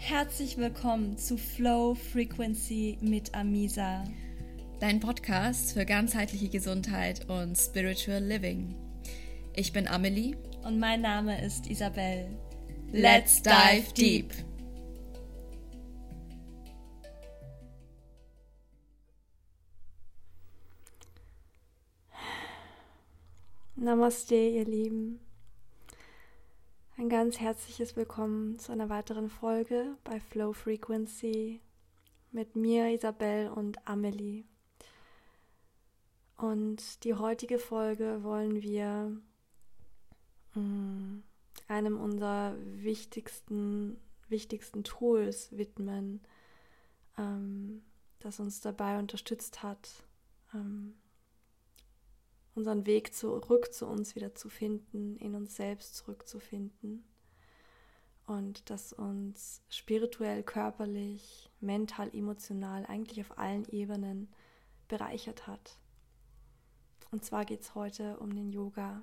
Herzlich willkommen zu Flow Frequency mit Amisa. Dein Podcast für ganzheitliche Gesundheit und Spiritual Living. Ich bin Amelie. Und mein Name ist Isabel. Let's dive deep! Namaste, ihr Lieben. Ein ganz herzliches Willkommen zu einer weiteren Folge bei Flow Frequency mit mir, Isabel und Amelie. Und die heutige Folge wollen wir einem unserer wichtigsten Tools widmen, das uns dabei unterstützt hat, unseren Weg zurück zu uns wieder zu finden, in uns selbst zurückzufinden und das uns spirituell, körperlich, mental, emotional, eigentlich auf allen Ebenen bereichert hat. Und zwar geht es heute um den Yoga.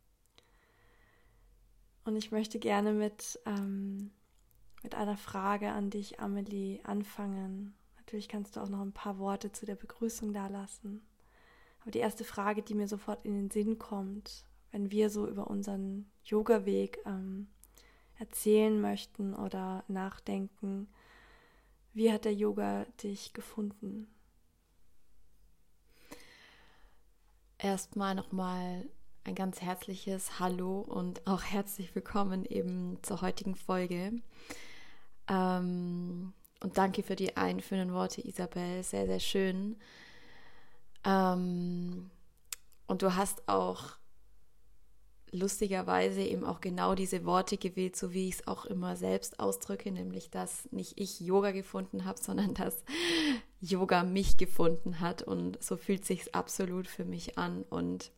Und ich möchte gerne mit einer Frage an dich, Amelie, anfangen. Natürlich kannst du auch noch ein paar Worte zu der Begrüßung da lassen. Aber die erste Frage, die mir sofort in den Sinn kommt, wenn wir so über unseren Yoga-Weg erzählen möchten oder nachdenken, wie hat der Yoga dich gefunden? Erstmal nochmal ein ganz herzliches Hallo und auch herzlich willkommen eben zur heutigen Folge. Und danke für die einführenden Worte, Isabel, sehr, sehr schön. Und du hast auch lustigerweise eben auch genau diese Worte gewählt, so wie ich es auch immer selbst ausdrücke, nämlich, dass nicht ich Yoga gefunden habe, sondern dass Yoga mich gefunden hat, und so fühlt es sich absolut für mich an. Und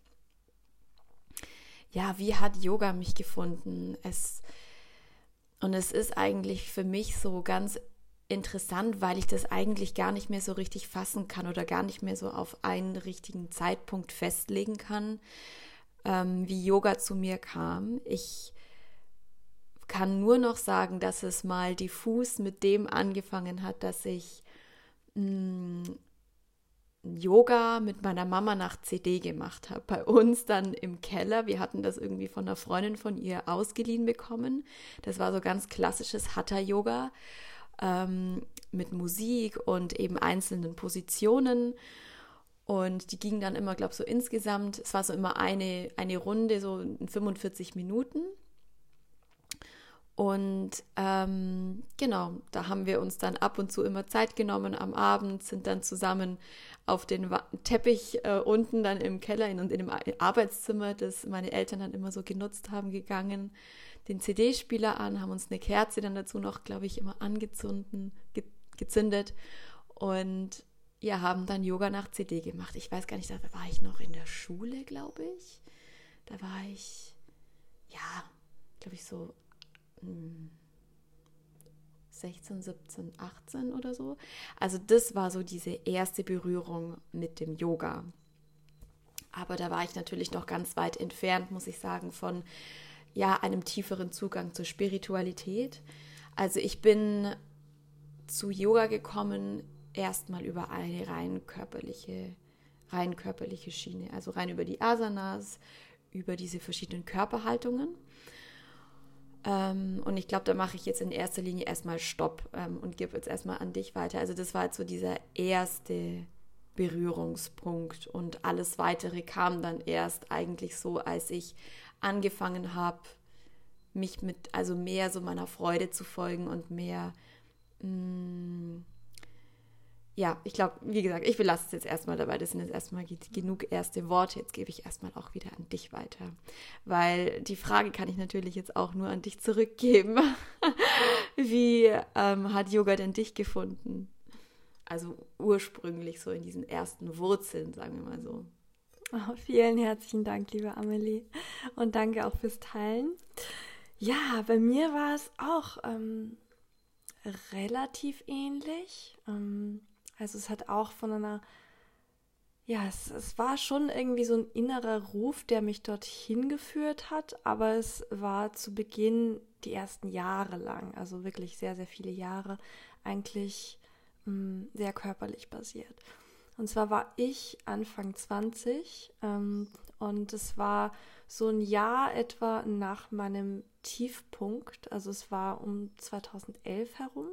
ja, wie hat Yoga mich gefunden? Es ist eigentlich für mich so ganz interessant, weil ich das eigentlich gar nicht mehr so richtig fassen kann oder gar nicht mehr so auf einen richtigen Zeitpunkt festlegen kann, wie Yoga zu mir kam. Ich kann nur noch sagen, dass es mal diffus mit dem angefangen hat, dass ich Yoga mit meiner Mama nach CD gemacht habe. Bei uns dann im Keller. Wir hatten das irgendwie von einer Freundin von ihr ausgeliehen bekommen. Das war so ganz klassisches Hatha-Yoga. Mit Musik und eben einzelnen Positionen, und die gingen dann immer, glaube ich, so insgesamt, es war so immer eine Runde, so in 45 Minuten, und genau, da haben wir uns dann ab und zu immer Zeit genommen am Abend, sind dann zusammen auf den Teppich unten dann im Keller in dem Arbeitszimmer, das meine Eltern dann immer so genutzt haben, gegangen, den CD-Spieler an, haben uns eine Kerze dann dazu noch, glaube ich, immer gezündet und ja, haben dann Yoga nach CD gemacht. Ich weiß gar nicht, da war ich noch in der Schule, glaube ich. Da war ich, ja, glaube ich so 16, 17, 18 oder so. Also das war so diese erste Berührung mit dem Yoga. Aber da war ich natürlich noch ganz weit entfernt, muss ich sagen, von einem tieferen Zugang zur Spiritualität. Also ich bin zu Yoga gekommen erstmal über eine rein körperliche Schiene, also rein über die Asanas, über diese verschiedenen Körperhaltungen. Und ich glaube, da mache ich jetzt in erster Linie erstmal Stopp und gebe jetzt erstmal an dich weiter. Also das war jetzt so dieser erste Berührungspunkt, und alles Weitere kam dann erst eigentlich so, als ich angefangen habe, mich also mehr so meiner Freude zu folgen und mehr, ich glaube, wie gesagt, ich belasse es jetzt erstmal dabei, das sind jetzt erstmal genug erste Worte, jetzt gebe ich erstmal auch wieder an dich weiter, weil die Frage kann ich natürlich jetzt auch nur an dich zurückgeben. Wie hat Yoga denn dich gefunden? Also ursprünglich so in diesen ersten Wurzeln, sagen wir mal so. Oh, vielen herzlichen Dank, liebe Amelie, und danke auch fürs Teilen. Ja, bei mir war es auch relativ ähnlich. Also es hat auch von einer ja, es war schon irgendwie so ein innerer Ruf, der mich dorthin geführt hat, aber es war zu Beginn die ersten Jahre lang, also wirklich sehr, sehr viele Jahre, eigentlich sehr körperlich basiert. Und zwar war ich Anfang 20 und es war so ein Jahr etwa nach meinem Tiefpunkt, also es war um 2011 herum.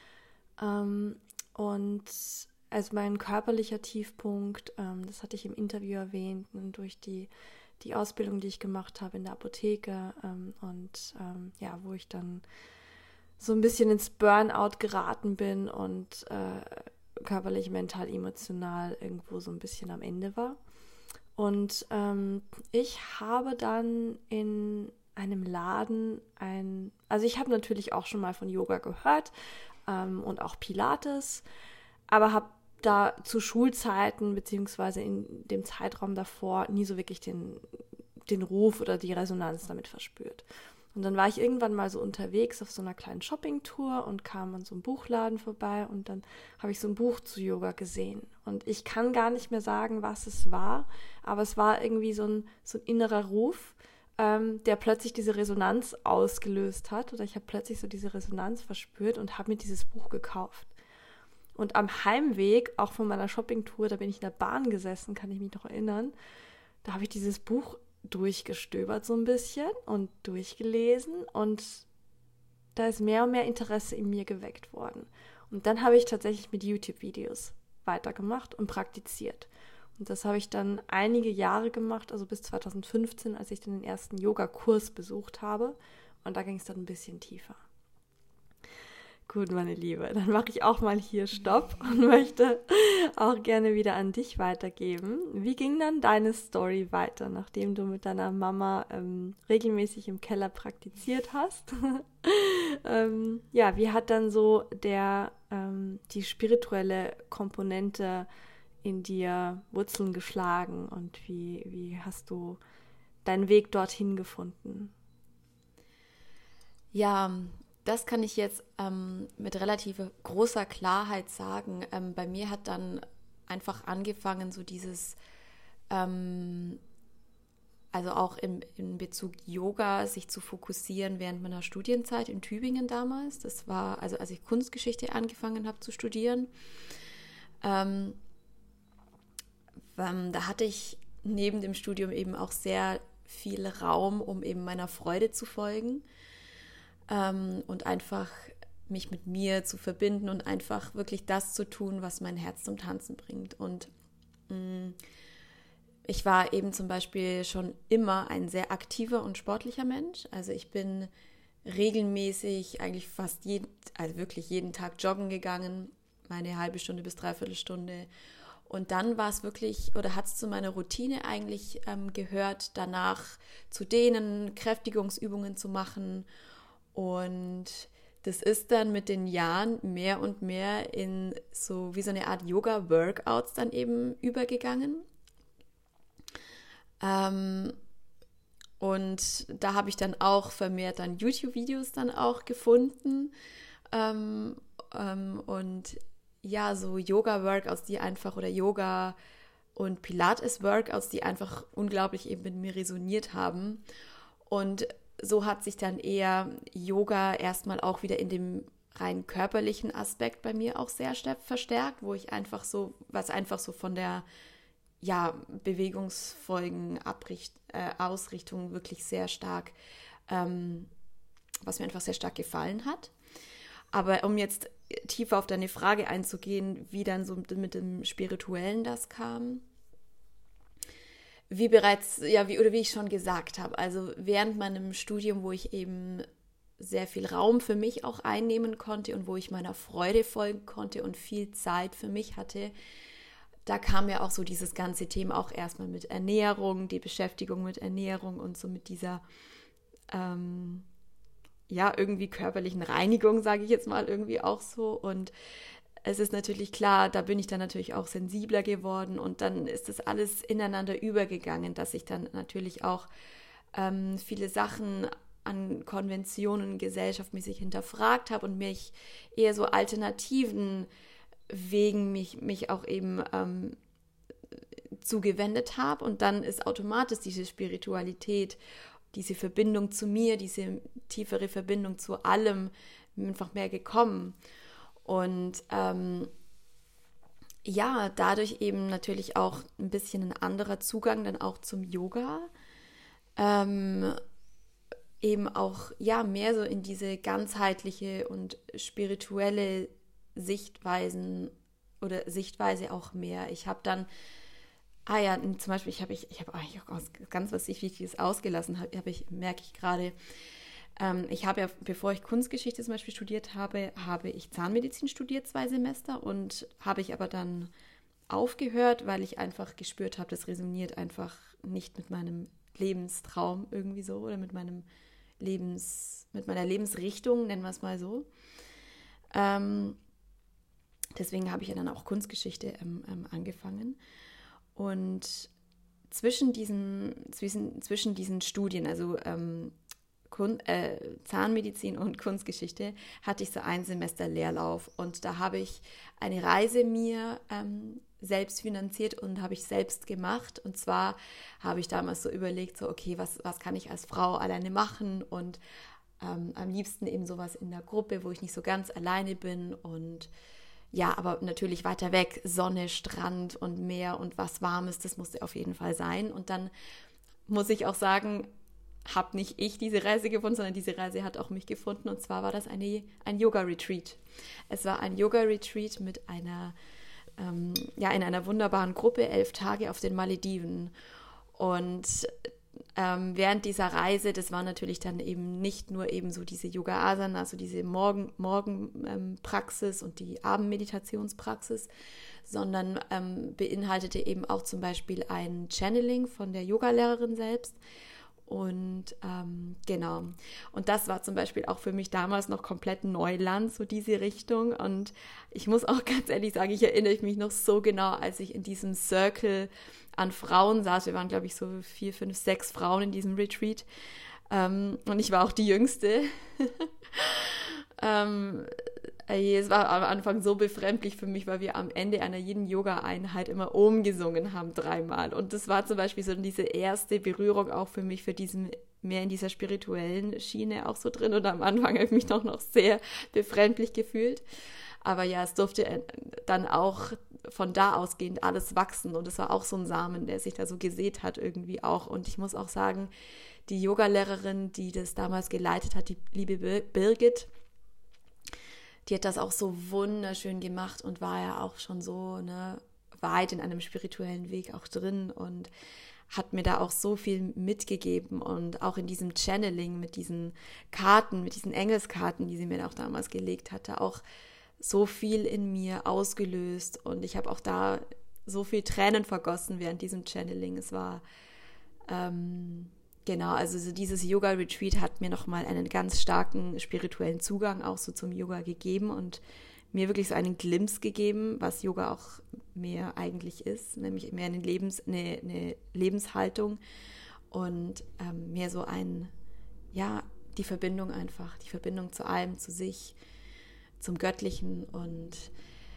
Und also mein körperlicher Tiefpunkt, das hatte ich im Interview erwähnt, und durch die Ausbildung, die ich gemacht habe in der Apotheke ja, wo ich dann so ein bisschen ins Burnout geraten bin und körperlich, mental, emotional irgendwo so ein bisschen am Ende war. Und ich habe dann in einem Laden also ich habe natürlich auch schon mal von Yoga gehört und auch Pilates, aber habe da zu Schulzeiten beziehungsweise in dem Zeitraum davor nie so wirklich den Ruf oder die Resonanz damit verspürt. Und dann war ich irgendwann mal so unterwegs auf so einer kleinen Shoppingtour und kam an so einem Buchladen vorbei und dann habe ich so ein Buch zu Yoga gesehen. Und ich kann gar nicht mehr sagen, was es war, aber es war irgendwie so ein innerer Ruf, der plötzlich diese Resonanz ausgelöst hat. Oder ich habe plötzlich so diese Resonanz verspürt und habe mir dieses Buch gekauft. Und am Heimweg, auch von meiner Shoppingtour, da bin ich in der Bahn gesessen, kann ich mich noch erinnern, da habe ich dieses Buch durchgestöbert so ein bisschen und durchgelesen und da ist mehr und mehr Interesse in mir geweckt worden. Und dann habe ich tatsächlich mit YouTube-Videos weitergemacht und praktiziert. Und das habe ich dann einige Jahre gemacht, also bis 2015, als ich dann den ersten Yoga-Kurs besucht habe. Und da ging es dann ein bisschen tiefer. Gut, meine Liebe, dann mache ich auch mal hier Stopp und möchte auch gerne wieder an dich weitergeben. Wie ging dann deine Story weiter, nachdem du mit deiner Mama regelmäßig im Keller praktiziert hast? Ja, wie hat dann so die spirituelle Komponente in dir Wurzeln geschlagen und wie hast du deinen Weg dorthin gefunden? Ja, das kann ich jetzt mit relativ großer Klarheit sagen. Bei mir hat dann einfach angefangen, so dieses, also auch in Bezug Yoga, sich zu fokussieren während meiner Studienzeit in Tübingen damals. Das war, also als ich Kunstgeschichte angefangen habe zu studieren. Da hatte ich neben dem Studium eben auch sehr viel Raum, um eben meiner Freude zu folgen. Und einfach mich mit mir zu verbinden und einfach wirklich das zu tun, was mein Herz zum Tanzen bringt. Und ich war eben zum Beispiel schon immer ein sehr aktiver und sportlicher Mensch. Also ich bin regelmäßig eigentlich also wirklich jeden Tag joggen gegangen, meine halbe Stunde bis dreiviertel Stunde. Und dann war es wirklich, oder hat es zu meiner Routine eigentlich gehört, danach zu dehnen, Kräftigungsübungen zu machen. Und das ist dann mit den Jahren mehr und mehr in so wie so eine Art Yoga-Workouts dann eben übergegangen. Und da habe ich dann auch vermehrt dann YouTube-Videos dann auch gefunden. Und ja, so Yoga-Workouts, die einfach, oder Yoga- und Pilates-Workouts, die einfach unglaublich eben mit mir resoniert haben. Und so hat sich dann eher Yoga erstmal auch wieder in dem rein körperlichen Aspekt bei mir auch sehr verstärkt, wo ich einfach so, was einfach so von der Bewegungsfolgen, Ausrichtung wirklich sehr stark, was mir einfach sehr stark gefallen hat. Aber um jetzt tiefer auf deine Frage einzugehen, wie dann so mit dem Spirituellen das kam, wie ich schon gesagt habe, also während meinem Studium, wo ich eben sehr viel Raum für mich auch einnehmen konnte und wo ich meiner Freude folgen konnte und viel Zeit für mich hatte, da kam ja auch so dieses ganze Thema auch erstmal mit Ernährung, die Beschäftigung mit Ernährung und so mit dieser irgendwie körperlichen Reinigung, sage ich jetzt mal irgendwie auch so. Und es ist natürlich klar, da bin ich dann natürlich auch sensibler geworden und dann ist das alles ineinander übergegangen, dass ich dann natürlich auch viele Sachen an Konventionen gesellschaftsmäßig hinterfragt habe und mich eher so alternativen Wegen mich auch eben zugewendet habe. Und dann ist automatisch diese Spiritualität, diese Verbindung zu mir, diese tiefere Verbindung zu allem einfach mehr gekommen. Und ja, dadurch eben natürlich auch ein bisschen ein anderer Zugang dann auch zum Yoga. Eben auch, ja, mehr so in diese ganzheitliche und spirituelle Sichtweise auch mehr. Ich habe dann, zum Beispiel, ich habe eigentlich auch ganz was Wichtiges ausgelassen, merke ich gerade. Ich habe ja, bevor ich Kunstgeschichte zum Beispiel studiert habe, habe ich Zahnmedizin studiert 2 Semester und habe ich aber dann aufgehört, weil ich einfach gespürt habe, das resoniert einfach nicht mit meinem Lebenstraum irgendwie so oder mit meiner Lebensrichtung, nennen wir es mal so. Deswegen habe ich ja dann auch Kunstgeschichte angefangen. Und zwischen diesen Studien, also Zahnmedizin und Kunstgeschichte, hatte ich so 1 Semester Leerlauf. Und da habe ich eine Reise mir selbst finanziert und habe ich selbst gemacht. Und zwar habe ich damals so überlegt, so okay, was kann ich als Frau alleine machen? Und am liebsten eben sowas in der Gruppe, wo ich nicht so ganz alleine bin und ja, aber natürlich weiter weg, Sonne, Strand und Meer und was Warmes, das musste auf jeden Fall sein. Und dann muss ich auch sagen, habe nicht ich diese Reise gefunden, sondern diese Reise hat auch mich gefunden. Und zwar war das ein Yoga-Retreat. Es war ein Yoga-Retreat mit in einer wunderbaren Gruppe, 11 Tage auf den Malediven. Und während dieser Reise, das war natürlich dann eben nicht nur eben so diese Yoga-Asana, also diese Morgenpraxis und die Abendmeditationspraxis, sondern beinhaltete eben auch zum Beispiel ein Channeling von der Yogalehrerin selbst. Und genau, und das war zum Beispiel auch für mich damals noch komplett Neuland, so diese Richtung. Und ich muss auch ganz ehrlich sagen, ich erinnere mich noch so genau, als ich in diesem Circle an Frauen saß. Wir waren, glaube ich, so 4, 5, 6 Frauen in diesem Retreat. Und ich war auch die Jüngste. Es war am Anfang so befremdlich für mich, weil wir am Ende einer jeden Yoga-Einheit immer Om gesungen haben 3-mal. Und das war zum Beispiel so diese erste Berührung auch für mich, für diesen mehr in dieser spirituellen Schiene auch so drin. Und am Anfang habe ich mich noch sehr befremdlich gefühlt. Aber ja, es durfte dann auch von da ausgehend alles wachsen. Und es war auch so ein Samen, der sich da so gesät hat irgendwie auch. Und ich muss auch sagen, die Yogalehrerin, die das damals geleitet hat, die liebe Birgit, die hat das auch so wunderschön gemacht und war ja auch schon so weit in einem spirituellen Weg auch drin und hat mir da auch so viel mitgegeben und auch in diesem Channeling mit diesen Karten, mit diesen Engelskarten, die sie mir auch damals gelegt hatte, auch so viel in mir ausgelöst und ich habe auch da so viel Tränen vergossen während diesem Channeling. Es war genau, also so dieses Yoga-Retreat hat mir nochmal einen ganz starken spirituellen Zugang auch so zum Yoga gegeben und mir wirklich so einen Glimpse gegeben, was Yoga auch mehr eigentlich ist, nämlich mehr eine Lebenshaltung und mehr so die Verbindung einfach, die Verbindung zu allem, zu sich, zum Göttlichen und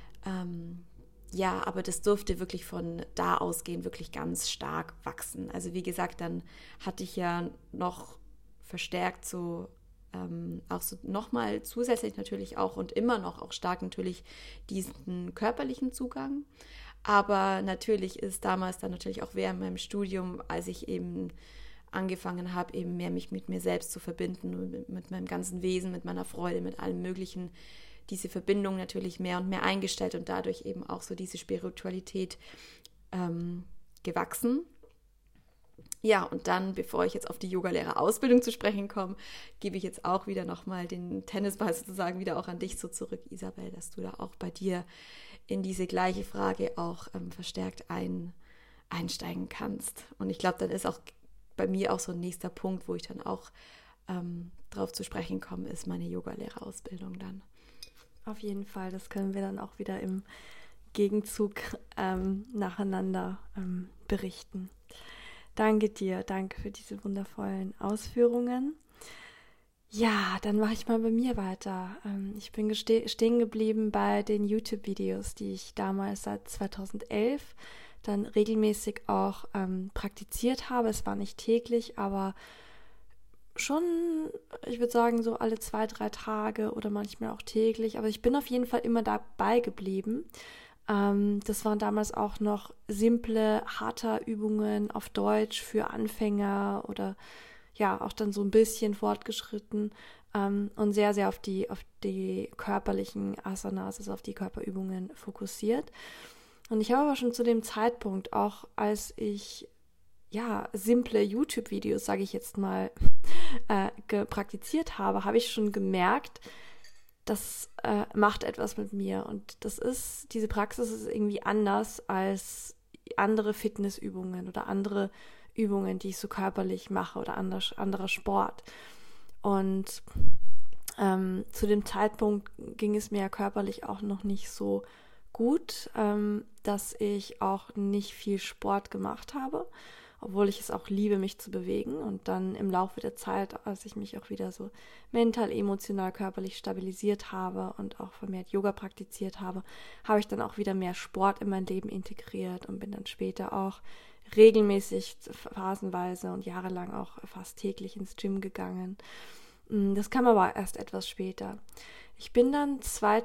aber das durfte wirklich von da ausgehend wirklich ganz stark wachsen. Also wie gesagt, dann hatte ich ja noch verstärkt so auch so nochmal zusätzlich natürlich auch und immer noch auch stark natürlich diesen körperlichen Zugang. Aber natürlich ist damals dann natürlich auch während meinem Studium, als ich eben angefangen habe, eben mehr mich mit mir selbst zu verbinden und mit meinem ganzen Wesen, mit meiner Freude, mit allem Möglichen, diese Verbindung natürlich mehr und mehr eingestellt und dadurch eben auch so diese Spiritualität gewachsen. Ja, und dann, bevor ich jetzt auf die Yogalehrerausbildung zu sprechen komme, gebe ich jetzt auch wieder nochmal den Tennisball sozusagen wieder auch an dich so zurück, Isabel, dass du da auch bei dir in diese gleiche Frage auch verstärkt einsteigen kannst. Und ich glaube, dann ist auch bei mir auch so ein nächster Punkt, wo ich dann auch drauf zu sprechen komme, ist meine Yogalehrerausbildung dann. Auf jeden Fall, das können wir dann auch wieder im Gegenzug nacheinander berichten. Danke dir, danke für diese wundervollen Ausführungen. Ja, dann mache ich mal bei mir weiter. Ich bin stehen geblieben bei den YouTube-Videos, die ich damals seit 2011 dann regelmäßig auch praktiziert habe. Es war nicht täglich, aber schon, ich würde sagen, so alle 2-3 Tage oder manchmal auch täglich. Aber ich bin auf jeden Fall immer dabei geblieben. Das waren damals auch noch simple Hatha-Übungen auf Deutsch für Anfänger oder ja, auch dann so ein bisschen fortgeschritten und sehr, sehr auf die körperlichen Asanas, also auf die Körperübungen fokussiert. Und ich habe aber schon zu dem Zeitpunkt, auch als ich ja simple YouTube-Videos, sage ich jetzt mal, praktiziert habe, habe ich schon gemerkt, das macht etwas mit mir. Und diese Praxis ist irgendwie anders als andere Fitnessübungen oder andere Übungen, die ich so körperlich mache oder anderer Sport. Und zu dem Zeitpunkt ging es mir ja körperlich auch noch nicht so gut, dass ich auch nicht viel Sport gemacht habe, obwohl ich es auch liebe, mich zu bewegen. Und dann im Laufe der Zeit, als ich mich auch wieder so mental, emotional, körperlich stabilisiert habe und auch vermehrt Yoga praktiziert habe, habe ich dann auch wieder mehr Sport in mein Leben integriert und bin dann später auch regelmäßig, phasenweise und jahrelang auch fast täglich ins Gym gegangen. Das kam aber erst etwas später. Ich bin dann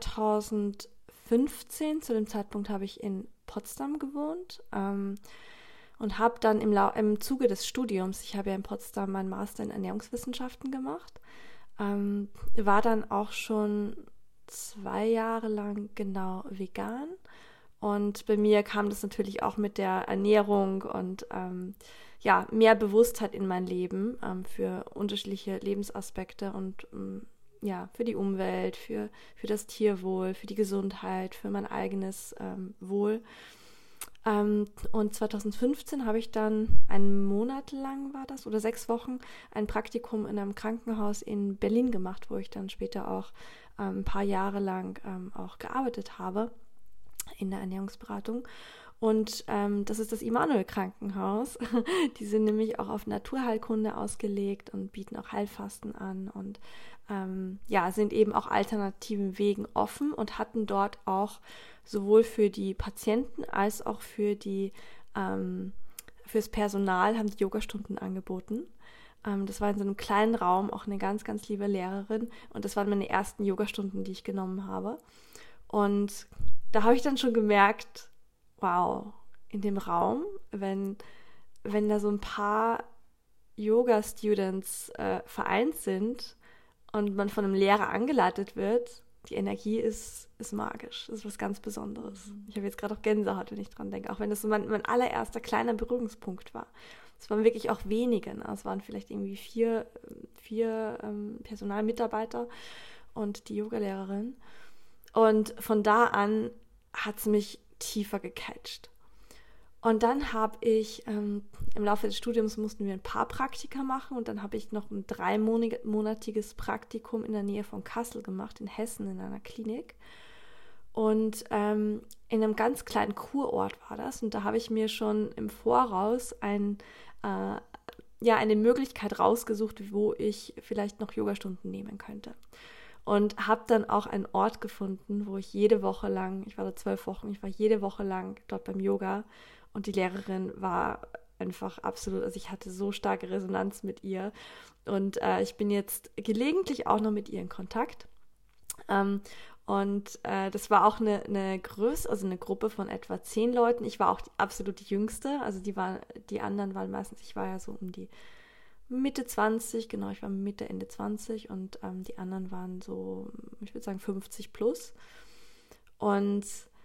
2015, zu dem Zeitpunkt habe ich in Potsdam gewohnt, und habe dann im Zuge des Studiums, ich habe ja in Potsdam meinen Master in Ernährungswissenschaften gemacht, war dann auch schon 2 Jahre lang genau vegan. Und bei mir kam das natürlich auch mit der Ernährung und ja, mehr Bewusstheit in mein Leben für unterschiedliche Lebensaspekte und ja, für die Umwelt, für das Tierwohl, für die Gesundheit, für mein eigenes Wohl. Und 2015 habe ich dann einen Monat lang, war das, oder 6 Wochen, ein Praktikum in einem Krankenhaus in Berlin gemacht, wo ich dann später auch ein paar Jahre lang auch gearbeitet habe in der Ernährungsberatung. Und das ist das Immanuel-Krankenhaus. Die sind nämlich auch auf Naturheilkunde ausgelegt und bieten auch Heilfasten an und ja, sind eben auch alternativen Wegen offen und hatten dort auch sowohl für die Patienten als auch fürs Personal haben die Yogastunden angeboten. Das war in so einem kleinen Raum, auch eine ganz, ganz liebe Lehrerin. Und das waren meine ersten Yogastunden, die ich genommen habe. Und da habe ich dann schon gemerkt, wow, in dem Raum, wenn da so ein paar Yoga-Students vereint sind und man von einem Lehrer angeleitet wird, die Energie ist magisch. Das ist was ganz Besonderes. Ich habe jetzt gerade auch Gänsehaut, wenn ich dran denke, auch wenn das so mein allererster kleiner Berührungspunkt war. Es waren wirklich auch wenige. Ne? Es waren vielleicht irgendwie vier Personalmitarbeiter und die Yogalehrerin. Und von da an hat es mich tiefer gecatcht. Und dann habe ich, im Laufe des Studiums mussten wir ein paar Praktika machen und dann habe ich noch ein 3-monatiges Praktikum in der Nähe von Kassel gemacht, in Hessen, in einer Klinik. Und in einem ganz kleinen Kurort war das. Und da habe ich mir schon im Voraus eine Möglichkeit rausgesucht, wo ich vielleicht noch Yogastunden nehmen könnte. Und habe dann auch einen Ort gefunden, wo ich jede Woche lang, ich war da 12 Wochen, ich war jede Woche lang dort beim Yoga. Und die Lehrerin war einfach absolut, also ich hatte so starke Resonanz mit ihr. Und ich bin jetzt gelegentlich auch noch mit ihr in Kontakt. Das war auch eine Gruppe von etwa 10 Leuten. Ich war auch absolut die Jüngste. Also die anderen waren meistens, ich war ja so um die Mitte 20, genau, ich war Mitte, Ende 20 und die anderen waren so, ich würde sagen 50 plus. Und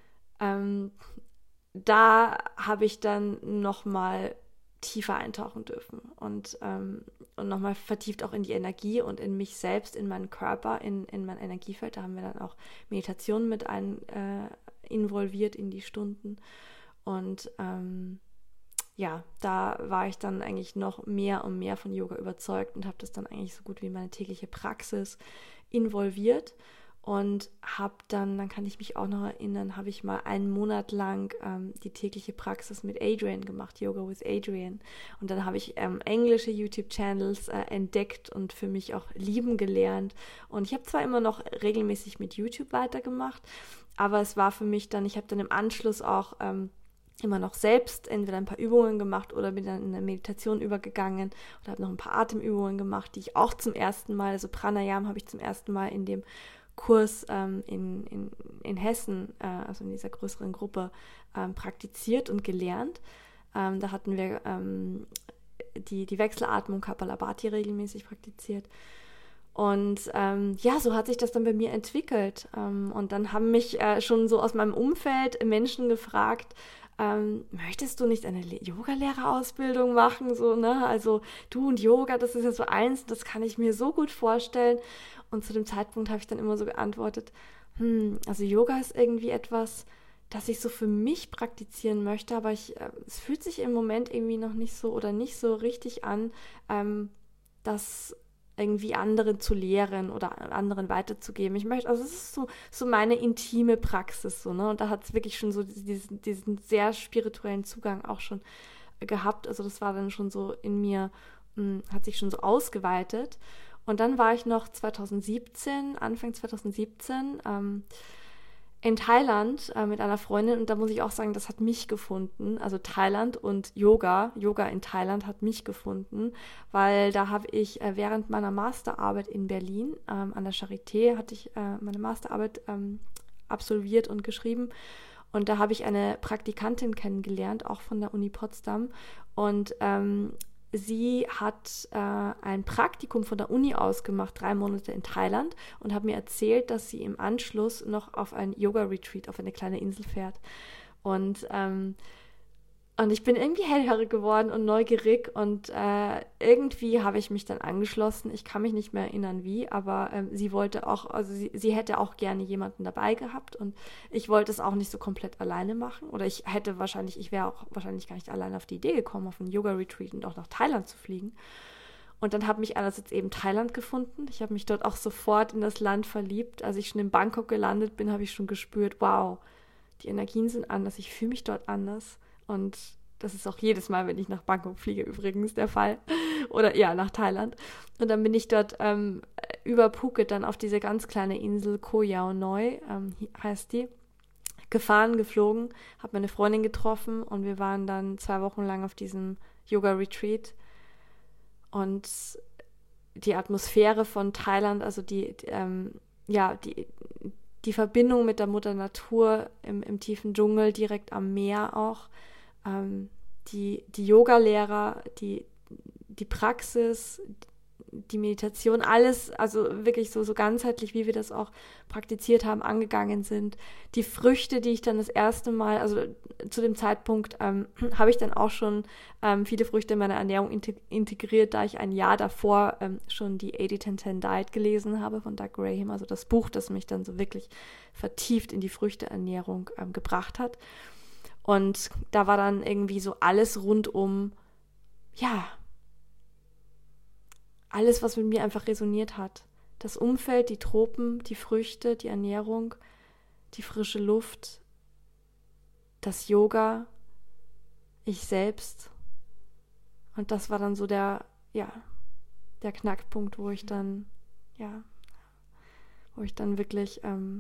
da habe ich dann nochmal tiefer eintauchen dürfen und nochmal vertieft auch in die Energie und in mich selbst, in meinen Körper, in mein Energiefeld. Da haben wir dann auch Meditationen mit involviert in die Stunden. Und da war ich dann eigentlich noch mehr und mehr von Yoga überzeugt und habe das dann eigentlich so gut wie meine tägliche Praxis involviert. Und dann kann ich mich auch noch erinnern, habe ich mal einen Monat lang die tägliche Praxis mit Adriene gemacht, Yoga with Adriene. Und dann habe ich englische YouTube-Channels entdeckt und für mich auch lieben gelernt. Und ich habe zwar immer noch regelmäßig mit YouTube weitergemacht, aber es war für mich dann, ich habe dann im Anschluss auch immer noch selbst entweder ein paar Übungen gemacht oder bin dann in eine Meditation übergegangen oder habe noch ein paar Atemübungen gemacht, die ich auch zum ersten Mal, also Pranayam habe ich zum ersten Mal in dem Kurs in Hessen, also in dieser größeren Gruppe, praktiziert und gelernt. Da hatten wir die Wechselatmung Kapalabhati regelmäßig praktiziert. Und so hat sich das dann bei mir entwickelt. Und dann haben mich schon so aus meinem Umfeld Menschen gefragt, möchtest du nicht eine Yoga-Lehrerausbildung machen? So, ne? Also du und Yoga, das ist ja so eins, das kann ich mir so gut vorstellen. Und zu dem Zeitpunkt habe ich dann immer so geantwortet, also Yoga ist irgendwie etwas, das ich so für mich praktizieren möchte, aber es fühlt sich im Moment irgendwie noch nicht so oder nicht so richtig an, das irgendwie anderen zu lehren oder anderen weiterzugeben. Ich möchte, also es ist so meine intime Praxis, so, ne? Und da hat es wirklich schon so diesen sehr spirituellen Zugang auch schon gehabt. Also das war dann schon so in mir, hat sich schon so ausgeweitet. Und dann war ich noch Anfang 2017, in Thailand mit einer Freundin, und da muss ich auch sagen, das hat mich gefunden, also Thailand und Yoga in Thailand hat mich gefunden, weil da habe ich während meiner Masterarbeit in Berlin an der Charité hatte ich meine Masterarbeit absolviert und geschrieben, und da habe ich eine Praktikantin kennengelernt, auch von der Uni Potsdam, und sie hat ein Praktikum von der Uni aus gemacht, 3 Monate in Thailand, und hat mir erzählt, dass sie im Anschluss noch auf ein Yoga-Retreat auf eine kleine Insel fährt. Und ich bin irgendwie hellhörig geworden und neugierig, und irgendwie habe ich mich dann angeschlossen. Ich kann mich nicht mehr erinnern wie, aber sie wollte auch, also sie hätte auch gerne jemanden dabei gehabt, und ich wollte es auch nicht so komplett alleine machen, oder ich wäre auch wahrscheinlich gar nicht alleine auf die Idee gekommen, auf ein Yoga-Retreat und auch nach Thailand zu fliegen. Und dann hat mich einerseits eben Thailand gefunden. Ich habe mich dort auch sofort in das Land verliebt. Als ich schon in Bangkok gelandet bin, habe ich schon gespürt, wow, die Energien sind anders, ich fühle mich dort anders. Und das ist auch jedes Mal, wenn ich nach Bangkok fliege, übrigens der Fall. Oder ja, nach Thailand. Und dann bin ich dort über Phuket dann auf diese ganz kleine Insel Koh Yao Noi, heißt die, geflogen, habe meine Freundin getroffen, und wir waren dann 2 Wochen lang auf diesem Yoga-Retreat. Und die Atmosphäre von Thailand, also die Verbindung mit der Mutter Natur im tiefen Dschungel, direkt am Meer auch, die Yoga-Lehrer, die Praxis, die Meditation, alles, also wirklich so ganzheitlich, wie wir das auch praktiziert haben, angegangen sind. Die Früchte, die ich dann das erste Mal, also zu dem Zeitpunkt habe ich dann auch schon viele Früchte in meine Ernährung integriert, da ich ein Jahr davor schon die 80-10-10 Diet gelesen habe von Doug Graham, also das Buch, das mich dann so wirklich vertieft in die Früchteernährung gebracht hat. Und da war dann irgendwie so alles rundum, ja, alles, was mit mir einfach resoniert hat. Das Umfeld, die Tropen, die Früchte, die Ernährung, die frische Luft, das Yoga, ich selbst. Und das war dann so der Knackpunkt, wo ich dann wirklich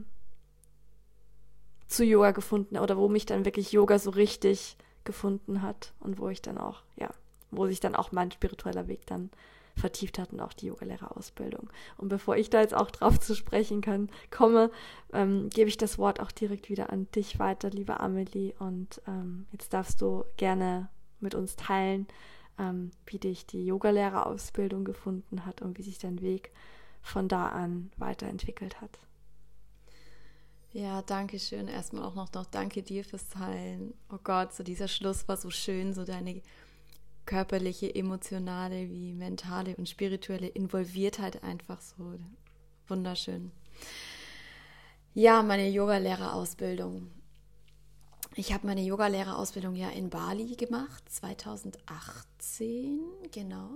zu Yoga gefunden, oder wo mich dann wirklich Yoga so richtig gefunden hat, und wo sich dann auch mein spiritueller Weg dann vertieft hat und auch die Yogalehrerausbildung. Und bevor ich da jetzt auch drauf zu sprechen komme, gebe ich das Wort auch direkt wieder an dich weiter, liebe Amelie, und jetzt darfst du gerne mit uns teilen, wie dich die Yogalehrerausbildung gefunden hat und wie sich dein Weg von da an weiterentwickelt hat. Ja, danke schön. Erstmal auch noch danke dir fürs Teilen. Oh Gott, so dieser Schluss war so schön, so deine körperliche, emotionale wie mentale und spirituelle Involviertheit einfach so wunderschön. Ja, meine Yogalehrerausbildung. Ich habe meine Yogalehrerausbildung ja in Bali gemacht, 2018, genau.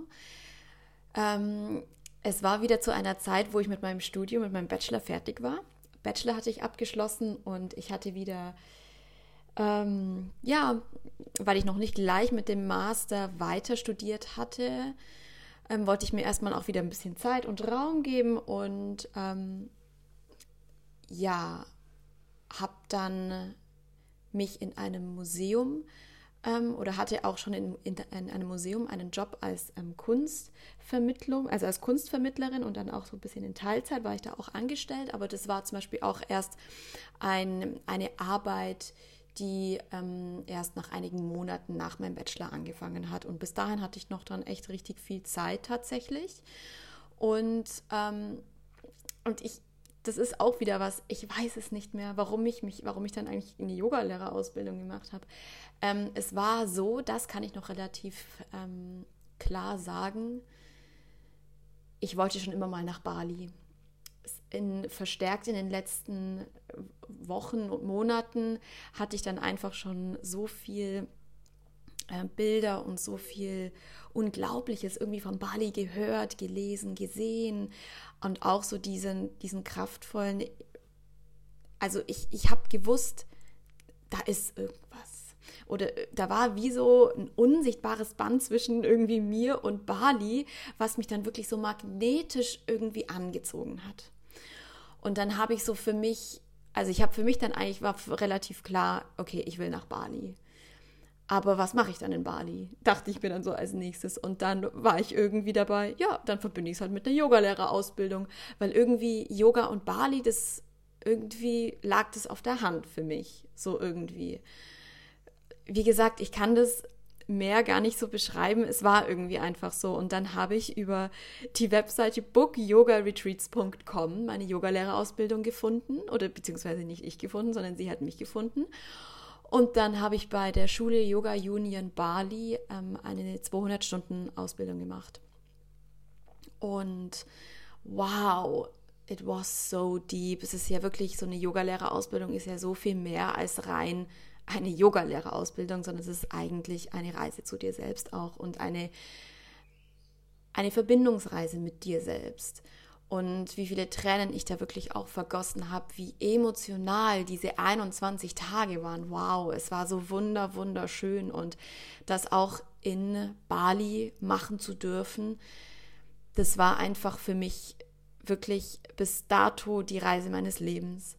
Es war wieder zu einer Zeit, wo ich mit meinem Studium, mit meinem Bachelor fertig war. Bachelor hatte ich abgeschlossen, und ich hatte wieder, weil ich noch nicht gleich mit dem Master weiter studiert hatte, wollte ich mir erstmal auch wieder ein bisschen Zeit und Raum geben, und habe dann mich in einem Museum oder hatte auch schon in einem Museum einen Job als Kunstvermittlung, also als Kunstvermittlerin, und dann auch so ein bisschen in Teilzeit war ich da auch angestellt, aber das war zum Beispiel auch erst eine Arbeit, die erst nach einigen Monaten nach meinem Bachelor angefangen hat, und bis dahin hatte ich noch dann echt richtig viel Zeit tatsächlich, und das ist auch wieder was, ich weiß es nicht mehr, warum ich dann eigentlich eine Yogalehrerausbildung gemacht habe. Es war so, das kann ich noch relativ klar sagen, ich wollte schon immer mal nach Bali. Verstärkt in den letzten Wochen und Monaten hatte ich dann einfach schon so viel Bilder und so viel Unglaubliches irgendwie von Bali gehört, gelesen, gesehen, und auch so diesen kraftvollen, also ich habe gewusst, da ist irgendwas. Oder da war wie so ein unsichtbares Band zwischen irgendwie mir und Bali, was mich dann wirklich so magnetisch irgendwie angezogen hat. Und dann habe ich so für mich, also ich habe für mich dann eigentlich, war relativ klar, okay, ich will nach Bali. Aber was mache ich dann in Bali? Dachte ich mir dann so als nächstes. Und dann war ich irgendwie dabei, ja, dann verbinde ich es halt mit einer Yogalehrerausbildung. Weil irgendwie Yoga und Bali, irgendwie lag das auf der Hand für mich. So irgendwie. Wie gesagt, ich kann das mehr gar nicht so beschreiben. Es war irgendwie einfach so. Und dann habe ich über die Webseite bookyogaretreats.com meine Yogalehrerausbildung gefunden. Oder beziehungsweise nicht ich gefunden, sondern sie hat mich gefunden. Und dann habe ich bei der Schule Yoga Union Bali eine 200-Stunden-Ausbildung gemacht. Und wow, it was so deep. Es ist ja wirklich, so eine Yogalehrerausbildung ist ja so viel mehr als rein eine Yogalehrerausbildung, sondern es ist eigentlich eine Reise zu dir selbst auch und eine Verbindungsreise mit dir selbst. Und wie viele Tränen ich da wirklich auch vergossen habe, wie emotional diese 21 Tage waren. Wow, es war so wunderschön, und das auch in Bali machen zu dürfen, das war einfach für mich wirklich bis dato die Reise meines Lebens.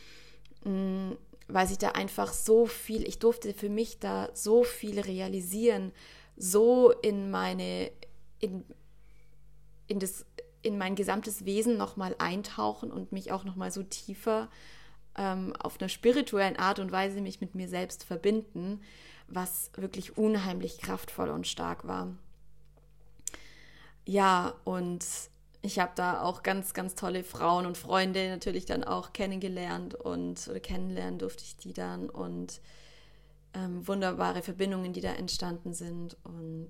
Weil ich da einfach so viel, ich durfte für mich da so viel realisieren, so in mein gesamtes Wesen nochmal eintauchen und mich auch nochmal so tiefer auf einer spirituellen Art und Weise mich mit mir selbst verbinden, was wirklich unheimlich kraftvoll und stark war. Ja, und ich habe da auch ganz, ganz tolle Frauen und Freunde natürlich dann auch kennengelernt, oder kennenlernen durfte ich die dann, und wunderbare Verbindungen, die da entstanden sind, und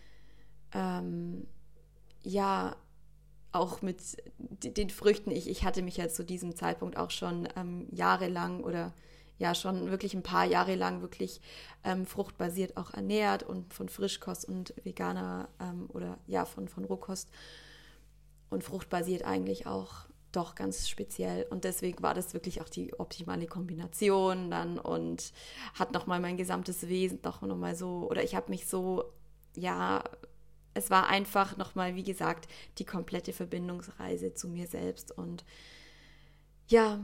ja, auch mit den Früchten. Ich hatte mich ja zu diesem Zeitpunkt auch schon jahrelang, oder ja schon wirklich ein paar Jahre lang wirklich fruchtbasiert auch ernährt und von Frischkost und veganer oder ja von Rohkost und fruchtbasiert eigentlich auch doch ganz speziell. Und deswegen war das wirklich auch die optimale Kombination dann, und hat nochmal mein gesamtes Wesen doch nochmal so, oder ich habe mich so, ja, es war einfach nochmal, wie gesagt, die komplette Verbindungsreise zu mir selbst. Und ja,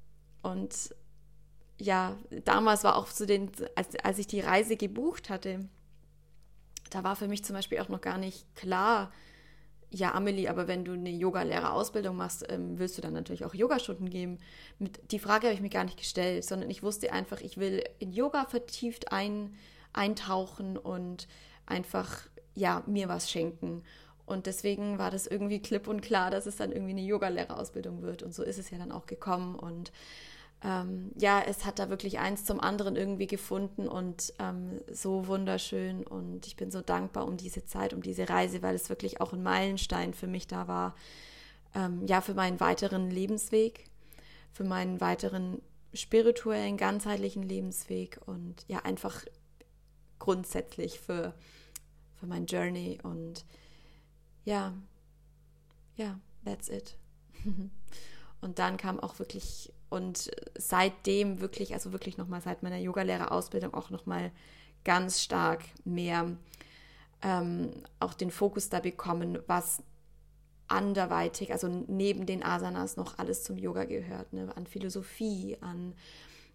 damals war auch als ich die Reise gebucht hatte, da war für mich zum Beispiel auch noch gar nicht klar, ja, Amelie, aber wenn du eine Yogalehrerausbildung machst, willst du dann natürlich auch Yogastunden geben? Die Frage habe ich mir gar nicht gestellt, sondern ich wusste einfach, ich will in Yoga vertieft eintauchen und einfach, ja, mir was schenken. Und deswegen war das irgendwie klipp und klar, dass es dann irgendwie eine Yogalehrerausbildung wird. Und so ist es ja dann auch gekommen. Und ja, es hat da wirklich eins zum anderen irgendwie gefunden, und so wunderschön. Und ich bin so dankbar um diese Zeit, um diese Reise, weil es wirklich auch ein Meilenstein für mich da war. Ja, für meinen weiteren Lebensweg, für meinen weiteren spirituellen, ganzheitlichen Lebensweg, und ja, einfach grundsätzlich für mein Journey. Und ja, that's it. Und dann kam auch wirklich, und seitdem wirklich, also wirklich nochmal seit meiner Yogalehrerausbildung auch nochmal ganz stark mehr auch den Fokus da bekommen, was anderweitig, also neben den Asanas noch alles zum Yoga gehört, ne? An Philosophie, an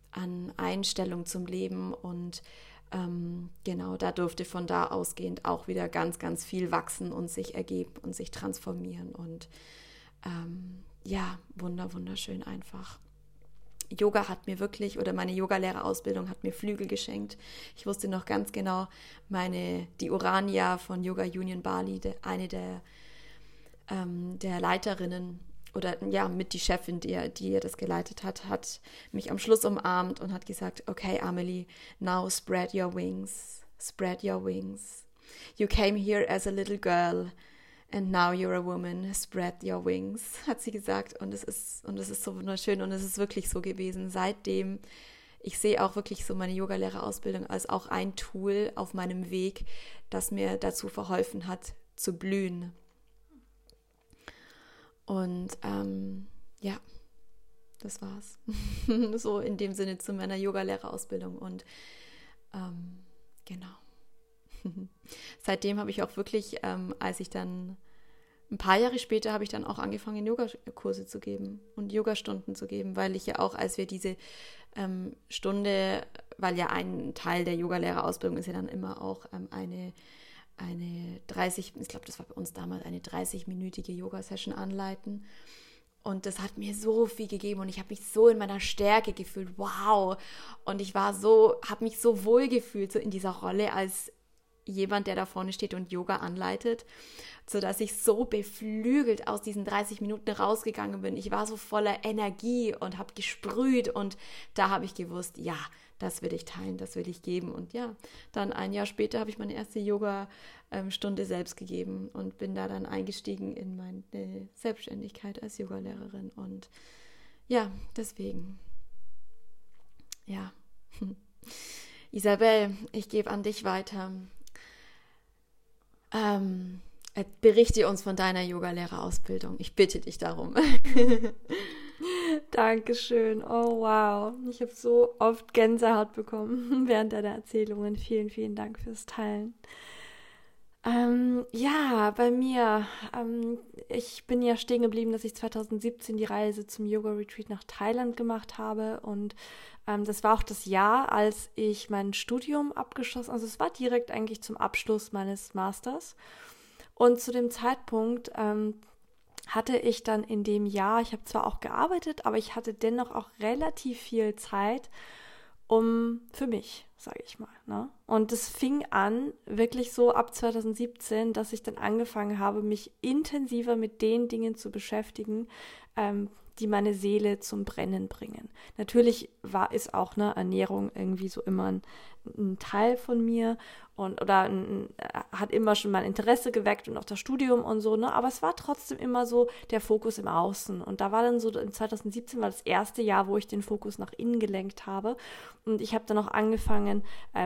an Einstellung zum Leben und genau, da durfte von da ausgehend auch wieder ganz, ganz viel wachsen und sich ergeben und sich transformieren und ja, wunderschön einfach. Yoga hat mir wirklich, oder meine Yogalehrerausbildung hat mir Flügel geschenkt. Ich wusste noch ganz genau, die Urania von Yoga Union Bali, eine der Leiterinnen, oder ja, mit die Chefin, die das geleitet hat mich am Schluss umarmt und hat gesagt, okay, Amelie, now spread your wings. You came here as a little girl and now you're a woman, spread your wings, hat sie gesagt. Und es ist so wunderschön und es ist wirklich so gewesen. Seitdem, ich sehe auch wirklich so meine Yogalehrerausbildung als auch ein Tool auf meinem Weg, das mir dazu verholfen hat, zu blühen. Und ja, das war's. So in dem Sinne zu meiner Yogalehrerausbildung. Und genau. Seitdem habe ich auch wirklich, als ich dann ein paar Jahre später, habe ich dann auch angefangen, Yogakurse zu geben und Yogastunden zu geben, weil ich ja auch, als wir diese Stunde, weil ja ein Teil der Yogalehrerausbildung ist ja dann immer auch eine 30, ich glaube, das war bei uns damals eine 30-minütige Yoga-Session anleiten. Und das hat mir so viel gegeben und ich habe mich so in meiner Stärke gefühlt. Wow! Und ich habe mich so wohl gefühlt, so in dieser Rolle als jemand, der da vorne steht und Yoga anleitet, sodass ich so beflügelt aus diesen 30 Minuten rausgegangen bin. Ich war so voller Energie und habe gesprüht und da habe ich gewusst, ja, das will ich teilen, das will ich geben. Und ja, dann ein Jahr später habe ich meine erste Yoga-Stunde selbst gegeben und bin da dann eingestiegen in meine Selbstständigkeit als Yogalehrerin. Und ja, deswegen, ja. Isabel, ich gebe an dich weiter. Berichte uns von deiner Yogalehrerausbildung. Ich bitte dich darum. Dankeschön. Oh, wow. Ich habe so oft Gänsehaut bekommen während deiner Erzählungen. Vielen, vielen Dank fürs Teilen. Ja, bei mir. Ich bin ja stehen geblieben, dass ich 2017 die Reise zum Yoga-Retreat nach Thailand gemacht habe. Und das war auch das Jahr, als ich mein Studium abgeschlossen habe. Also es war direkt eigentlich zum Abschluss meines Masters. Und zu dem Zeitpunkt hatte ich dann in dem Jahr, ich habe zwar auch gearbeitet, aber ich hatte dennoch auch relativ viel Zeit für mich, sage ich mal. Ne? Und es fing an, wirklich so ab 2017, dass ich dann angefangen habe, mich intensiver mit den Dingen zu beschäftigen, die meine Seele zum Brennen bringen. Natürlich ist auch eine Ernährung irgendwie so immer ein Teil von mir oder hat immer schon mein Interesse geweckt und auch das Studium und so, ne? Aber es war trotzdem immer so der Fokus im Außen. Und da war dann so, in 2017 war das erste Jahr, wo ich den Fokus nach innen gelenkt habe. Und ich habe dann auch angefangen,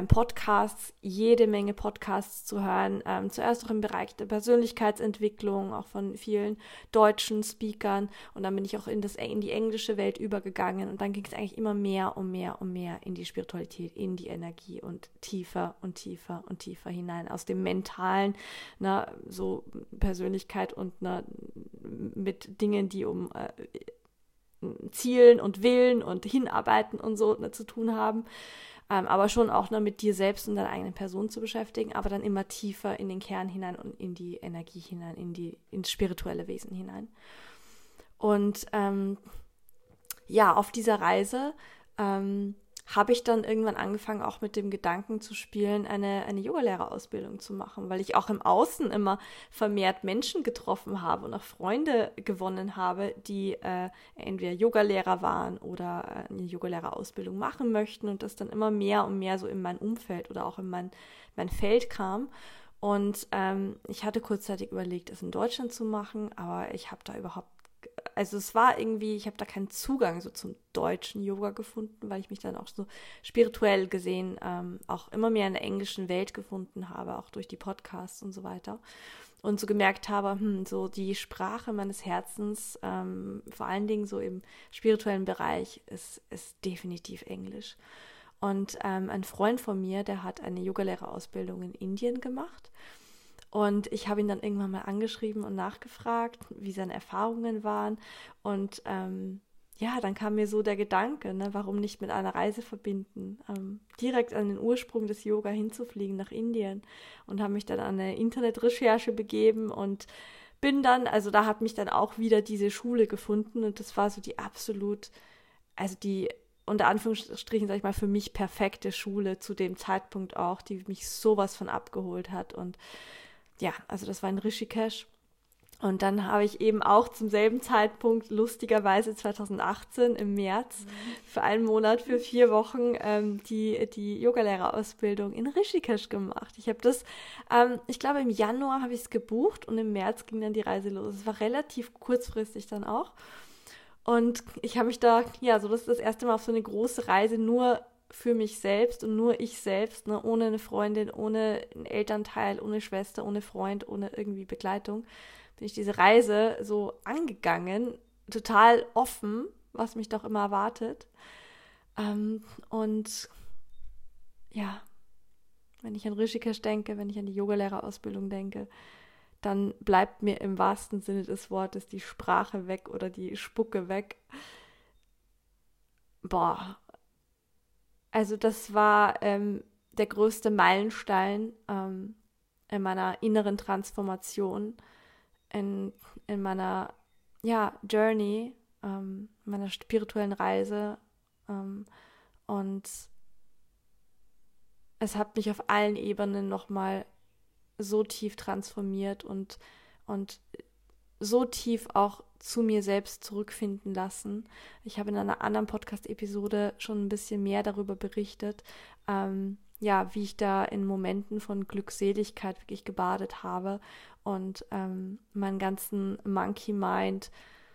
jede Menge Podcasts zu hören. Zuerst auch im Bereich der Persönlichkeitsentwicklung, auch von vielen deutschen Speakern. Und dann bin ich auch in die englische Welt übergegangen. Und dann ging es eigentlich immer mehr und mehr und mehr in die Spiritualität, in die Energie und tiefer und tiefer und tiefer hinein, aus dem Mentalen, so Persönlichkeit und mit Dingen, die um Zielen und Willen und Hinarbeiten und so zu tun haben, aber schon auch mit dir selbst und deiner eigenen Person zu beschäftigen, aber dann immer tiefer in den Kern hinein und in die Energie hinein, ins spirituelle Wesen hinein. Und auf dieser Reise habe ich dann irgendwann angefangen, auch mit dem Gedanken zu spielen, eine Yogalehrerausbildung zu machen, weil ich auch im Außen immer vermehrt Menschen getroffen habe und auch Freunde gewonnen habe, die entweder Yogalehrer waren oder eine Yogalehrerausbildung machen möchten und das dann immer mehr und mehr so in mein Umfeld oder auch in mein Feld kam. Und ich hatte kurzzeitig überlegt, es in Deutschland zu machen, aber ich habe da es war irgendwie, ich habe da keinen Zugang so zum deutschen Yoga gefunden, weil ich mich dann auch so spirituell gesehen auch immer mehr in der englischen Welt gefunden habe, auch durch die Podcasts und so weiter. Und so gemerkt habe, so die Sprache meines Herzens, vor allen Dingen so im spirituellen Bereich, ist definitiv Englisch. Und ein Freund von mir, der hat eine Yogalehrerausbildung in Indien gemacht. Und ich habe ihn dann irgendwann mal angeschrieben und nachgefragt, wie seine Erfahrungen waren. Und ja, dann kam mir so der Gedanke, ne, warum nicht mit einer Reise verbinden, direkt an den Ursprung des Yoga hinzufliegen nach Indien, und habe mich dann an eine Internetrecherche begeben und bin dann, also da hat mich dann auch wieder diese Schule gefunden, und das war so die absolut, also die unter Anführungsstrichen, sag ich mal, für mich perfekte Schule zu dem Zeitpunkt auch, die mich sowas von abgeholt hat. Und ja, also das war in Rishikesh. Und dann habe ich eben auch zum selben Zeitpunkt, lustigerweise 2018 im März, für einen Monat, für 4 Wochen die Yogalehrerausbildung in Rishikesh gemacht. Ich habe das, ich glaube im Januar habe ich es gebucht, und im März ging dann die Reise los. Es war relativ kurzfristig dann auch. Und ich habe mich da, ja, so das ist das erste Mal auf so eine große Reise nur für mich selbst und nur ich selbst, ne, ohne eine Freundin, ohne einen Elternteil, ohne Schwester, ohne Freund, ohne irgendwie Begleitung, bin ich diese Reise so angegangen, total offen, was mich doch immer erwartet. Und ja, wenn ich an Rishikesh denke, wenn ich an die Yogalehrerausbildung denke, dann bleibt mir im wahrsten Sinne des Wortes die Sprache weg oder die Spucke weg. Boah, also das war der größte Meilenstein in meiner inneren Transformation, in meiner Journey, meiner spirituellen Reise. Und es hat mich auf allen Ebenen nochmal so tief transformiert und so tief auch zu mir selbst zurückfinden lassen. Ich habe in einer anderen Podcast-Episode schon ein bisschen mehr darüber berichtet, wie ich da in Momenten von Glückseligkeit wirklich gebadet habe und meinen ganzen Monkey Mind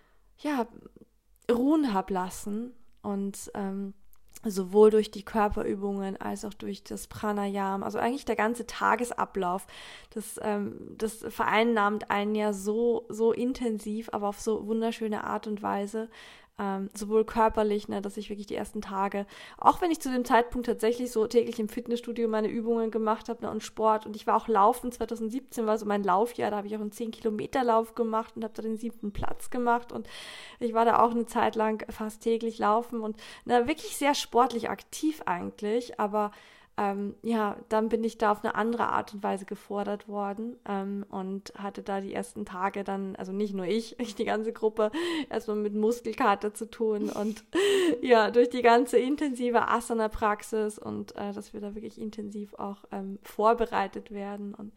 ruhen habe lassen, und sowohl durch die Körperübungen als auch durch das Pranayama, also eigentlich der ganze Tagesablauf, das vereinnahmt einen ja so intensiv, aber auf so wunderschöne Art und Weise, sowohl körperlich, ne, dass ich wirklich die ersten Tage, auch wenn ich zu dem Zeitpunkt tatsächlich so täglich im Fitnessstudio meine Übungen gemacht habe, ne, und Sport, und ich war auch laufen, 2017 war so mein Laufjahr, da habe ich auch einen 10-Kilometer-Lauf gemacht und habe da den 7. Platz gemacht, und ich war da auch eine Zeit lang fast täglich laufen und wirklich sehr sportlich aktiv eigentlich, aber dann bin ich da auf eine andere Art und Weise gefordert worden, und hatte da die ersten Tage dann, also nicht nur ich, die ganze Gruppe, erstmal mit Muskelkater zu tun, und ja, durch die ganze intensive Asana-Praxis, und dass wir da wirklich intensiv auch vorbereitet werden, und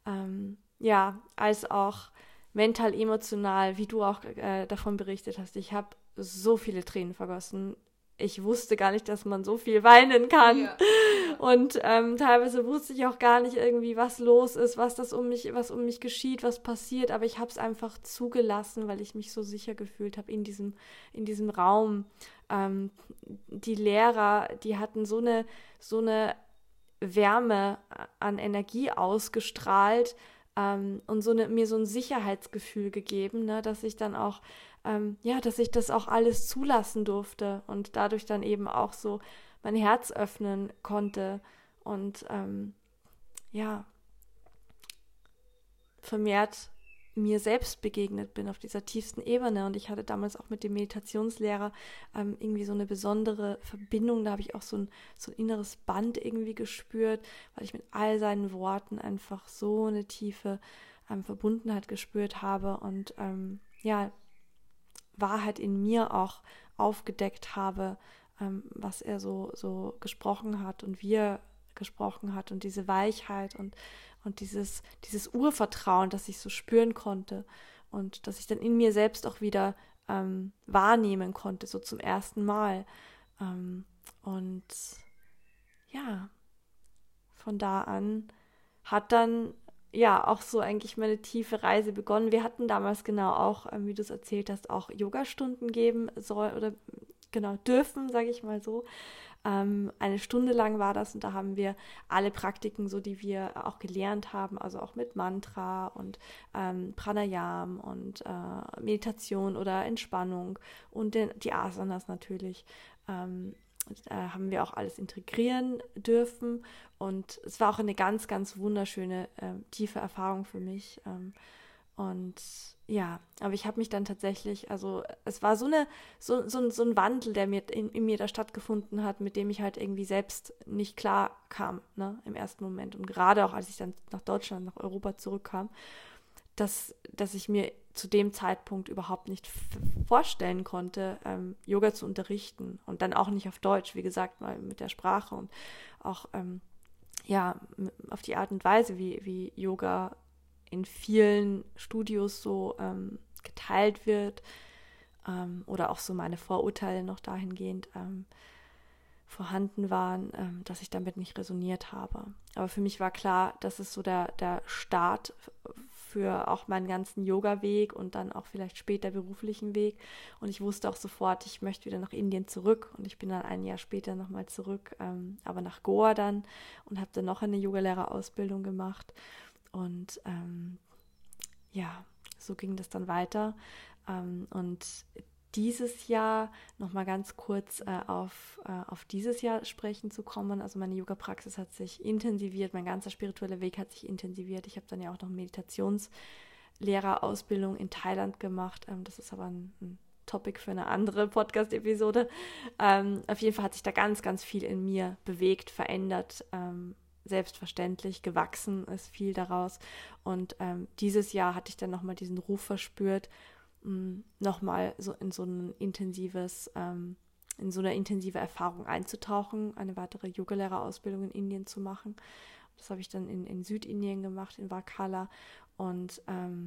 als auch mental, emotional, wie du auch davon berichtet hast. Ich habe so viele Tränen vergossen. Ich wusste gar nicht, dass man so viel weinen kann. Ja. Und teilweise wusste ich auch gar nicht irgendwie, was los ist, was um mich geschieht, was passiert. Aber ich habe es einfach zugelassen, weil ich mich so sicher gefühlt habe in diesem Raum. Die Lehrer, die hatten so eine Wärme an Energie ausgestrahlt, und mir so ein Sicherheitsgefühl gegeben, ne, dass ich dann auch dass ich das auch alles zulassen durfte und dadurch dann eben auch so mein Herz öffnen konnte und vermehrt mir selbst begegnet bin auf dieser tiefsten Ebene. Und ich hatte damals auch mit dem Meditationslehrer irgendwie so eine besondere Verbindung. Da habe ich auch so ein inneres Band irgendwie gespürt, weil ich mit all seinen Worten einfach so eine tiefe Verbundenheit gespürt habe und Wahrheit in mir auch aufgedeckt habe, was er so gesprochen hat und wie er gesprochen hat, und diese Weichheit und dieses Urvertrauen, das ich so spüren konnte und das ich dann in mir selbst auch wieder wahrnehmen konnte, so zum ersten Mal. Und ja, von da an hat dann auch so eigentlich meine tiefe Reise begonnen. Wir hatten damals genau auch, wie du es erzählt hast, auch Yogastunden geben soll oder genau dürfen, sage ich mal so. 1 Stunde lang war das, und da haben wir alle Praktiken, so die wir auch gelernt haben, also auch mit Mantra und Pranayam und Meditation oder Entspannung und die Asanas natürlich, haben wir auch alles integrieren dürfen, und es war auch eine ganz, ganz wunderschöne, tiefe Erfahrung für mich, Und ja, aber ich habe mich dann tatsächlich, also es war so ein Wandel, der in mir da stattgefunden hat, mit dem ich halt irgendwie selbst nicht klar kam, ne, im ersten Moment. Und gerade auch, als ich dann nach Deutschland, nach Europa zurückkam, dass ich mir zu dem Zeitpunkt überhaupt nicht vorstellen konnte, Yoga zu unterrichten. Und dann auch nicht auf Deutsch, wie gesagt, mal mit der Sprache und auch auf die Art und Weise, wie Yoga in vielen Studios so geteilt wird, oder auch so meine Vorurteile noch dahingehend vorhanden waren, dass ich damit nicht resoniert habe. Aber für mich war klar, das ist so der Start für auch meinen ganzen Yoga-Weg und dann auch vielleicht später beruflichen Weg. Und ich wusste auch sofort, ich möchte wieder nach Indien zurück. Und ich bin dann ein Jahr später nochmal zurück, aber nach Goa dann, und habe dann noch eine Yogalehrerausbildung gemacht. Und so ging das dann weiter. Und dieses Jahr, nochmal ganz kurz auf dieses Jahr sprechen zu kommen. Also meine Yoga-Praxis hat sich intensiviert, mein ganzer spiritueller Weg hat sich intensiviert. Ich habe dann ja auch noch Meditationslehrerausbildung in Thailand gemacht. Das ist aber ein Topic für eine andere Podcast-Episode. Auf jeden Fall hat sich da ganz, ganz viel in mir bewegt, verändert, selbstverständlich, gewachsen ist viel daraus. Und dieses Jahr hatte ich dann nochmal diesen Ruf verspürt, nochmal so in so eine intensive Erfahrung einzutauchen, eine weitere Yogalehrerausbildung in Indien zu machen. Das habe ich dann in Südindien gemacht, in Varkala. Und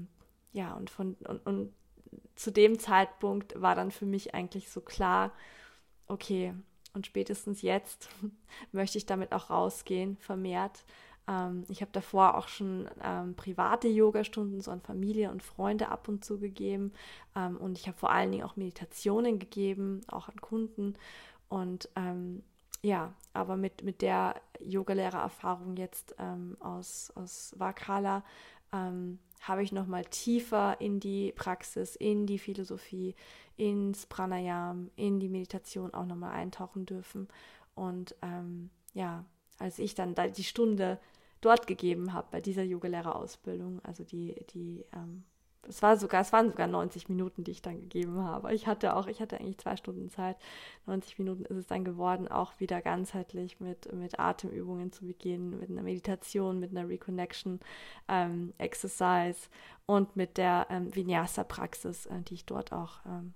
und zu dem Zeitpunkt war dann für mich eigentlich so klar, okay, und spätestens jetzt möchte ich damit auch rausgehen, vermehrt. Ich habe davor auch schon private Yogastunden so an Familie und Freunde ab und zu gegeben. Und ich habe vor allen Dingen auch Meditationen gegeben, auch an Kunden. Und aber mit der Yogalehrererfahrung jetzt aus Varkala habe ich nochmal tiefer in die Praxis, in die Philosophie, ins Pranayam, in die Meditation auch nochmal eintauchen dürfen. Und als ich dann die Stunde dort gegeben habe, bei dieser Yogalehrerausbildung, also es waren sogar 90 Minuten, die ich dann gegeben habe. Ich hatte eigentlich 2 Stunden Zeit. 90 Minuten ist es dann geworden, auch wieder ganzheitlich mit Atemübungen zu beginnen, mit einer Meditation, mit einer Reconnection Exercise und mit der Vinyasa-Praxis, die ich dort auch,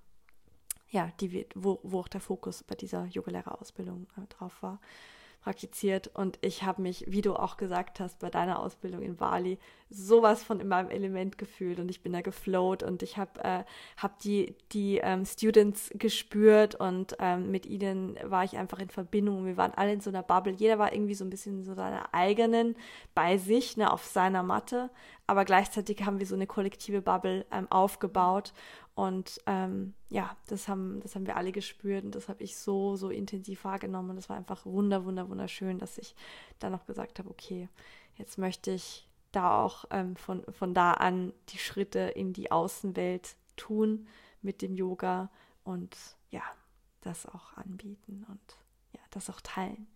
wo auch der Fokus bei dieser Yogalehrerausbildung drauf war, praktiziert. Und ich habe mich, wie du auch gesagt hast, bei deiner Ausbildung in Bali sowas von in meinem Element gefühlt, und ich bin da geflowt, und ich habe die Students gespürt, und mit ihnen war ich einfach in Verbindung. Wir waren alle in so einer Bubble. Jeder war irgendwie so ein bisschen so seiner eigenen, bei sich, ne, auf seiner Matte, aber gleichzeitig haben wir so eine kollektive Bubble aufgebaut. Und das haben wir alle gespürt, und das habe ich so intensiv wahrgenommen, und es war einfach wunderschön, dass ich dann noch gesagt habe, okay, jetzt möchte ich da auch von da an die Schritte in die Außenwelt tun mit dem Yoga und das auch anbieten und das auch teilen.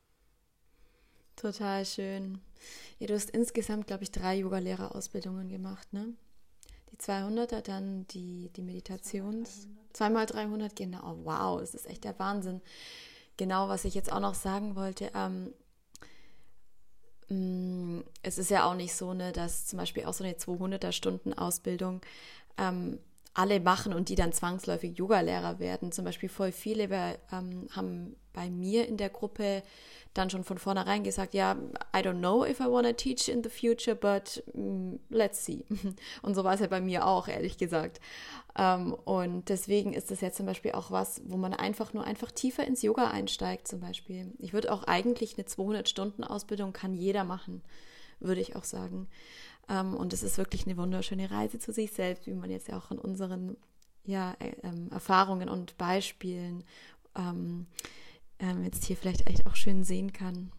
Total schön. Ja, du hast insgesamt, glaube ich, 3 Yogalehrerausbildungen gemacht, ne? Die 200er, dann die Meditations... 2x300, genau. Oh, wow, das ist echt der Wahnsinn. Genau, was ich jetzt auch noch sagen wollte, es ist ja auch nicht so, ne, dass zum Beispiel auch so eine 200er-Stunden-Ausbildung alle machen und die dann zwangsläufig Yogalehrer werden. Zum Beispiel voll viele haben bei mir in der Gruppe dann schon von vornherein gesagt, ja, I don't know if I want to teach in the future, but let's see. Und so war es ja bei mir auch, ehrlich gesagt. Und deswegen ist das jetzt zum Beispiel auch was, wo man einfach tiefer ins Yoga einsteigt zum Beispiel. Ich würde auch eigentlich eine 200-Stunden-Ausbildung kann jeder machen, würde ich auch sagen. Und es ist wirklich eine wunderschöne Reise zu sich selbst, wie man jetzt ja auch in unseren Erfahrungen und Beispielen jetzt hier vielleicht echt auch schön sehen kann.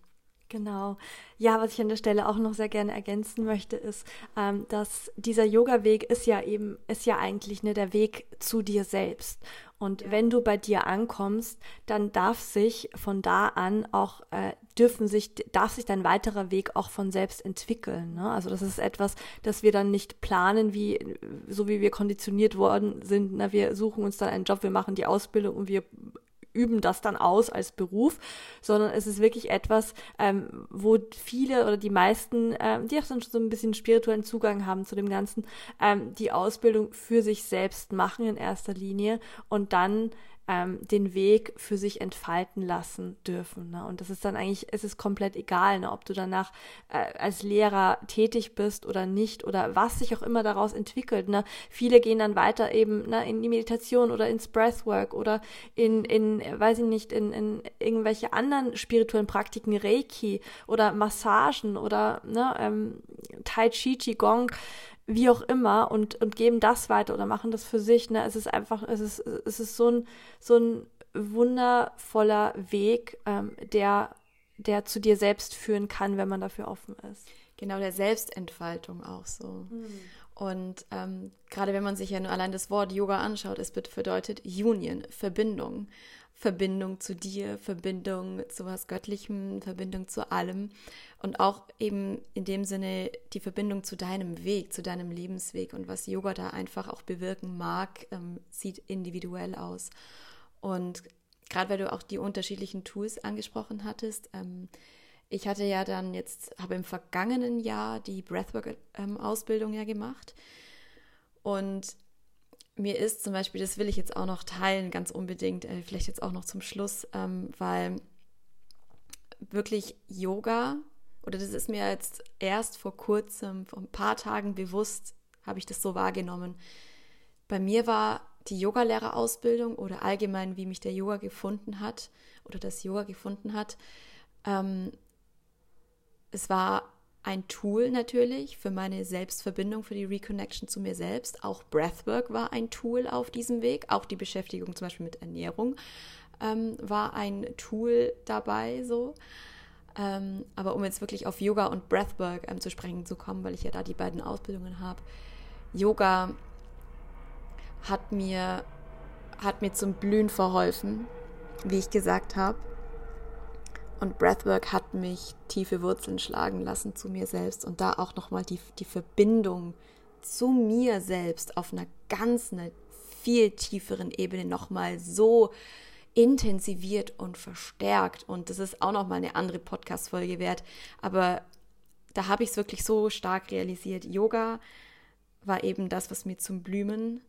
Genau. Ja, was ich an der Stelle auch noch sehr gerne ergänzen möchte, ist, dass dieser Yoga-Weg ist ja eigentlich der Weg zu dir selbst. Und wenn du bei dir ankommst, dann darf sich von da an auch, darf sich dein weiterer Weg auch von selbst entwickeln. Ne? Also das ist etwas, das wir dann nicht planen, so wie wir konditioniert worden sind. Ne? Wir suchen uns dann einen Job, wir machen die Ausbildung und wir üben das dann aus als Beruf, sondern es ist wirklich etwas, wo viele oder die meisten, die auch dann schon so ein bisschen spirituellen Zugang haben zu dem Ganzen, die Ausbildung für sich selbst machen in erster Linie und dann den Weg für sich entfalten lassen dürfen. Ne? Und das ist dann eigentlich, es ist komplett egal, ne? Ob du danach als Lehrer tätig bist oder nicht oder was sich auch immer daraus entwickelt. Ne? Viele gehen dann weiter eben in die Meditation oder ins Breathwork oder weiß ich nicht, in irgendwelche anderen spirituellen Praktiken, Reiki oder Massagen oder Tai Chi, Qigong, wie auch immer und geben das weiter oder machen das für sich. Ne? Es ist einfach, es ist so ein wundervoller Weg, der zu dir selbst führen kann, wenn man dafür offen ist. Genau, der Selbstentfaltung auch so. Und gerade wenn man sich ja nur allein das Wort Yoga anschaut, es bedeutet Union, Verbindung zu dir, Verbindung zu was Göttlichem, Verbindung zu allem und auch eben in dem Sinne die Verbindung zu deinem Weg, zu deinem Lebensweg und was Yoga da einfach auch bewirken mag, sieht individuell aus. Und gerade weil du auch die unterschiedlichen Tools angesprochen hattest, ich hatte ja dann habe im vergangenen Jahr die Breathwork-Ausbildung ja gemacht und mir ist zum Beispiel, das will ich jetzt auch noch teilen, ganz unbedingt, vielleicht jetzt auch noch zum Schluss, weil wirklich Yoga, oder das ist mir jetzt erst vor kurzem, vor ein paar Tagen bewusst, habe ich das so wahrgenommen. Bei mir war die Yogalehrerausbildung oder allgemein, wie mich der Yoga gefunden hat oder das Yoga gefunden hat, es war ein Tool natürlich für meine Selbstverbindung, für die Reconnection zu mir selbst. Auch Breathwork war ein Tool auf diesem Weg. Auch die Beschäftigung zum Beispiel mit Ernährung war ein Tool dabei. So. Aber um jetzt wirklich auf Yoga und Breathwork zu sprechen zu kommen, weil ich ja da die beiden Ausbildungen habe. Yoga hat mir zum Blühen verholfen, wie ich gesagt habe. Und Breathwork hat mich tiefe Wurzeln schlagen lassen zu mir selbst und da auch nochmal die Verbindung zu mir selbst auf einer viel tieferen Ebene nochmal so intensiviert und verstärkt. Und das ist auch nochmal eine andere Podcast-Folge wert. Aber da habe ich es wirklich so stark realisiert. Yoga war eben das, was mir zum Blühen,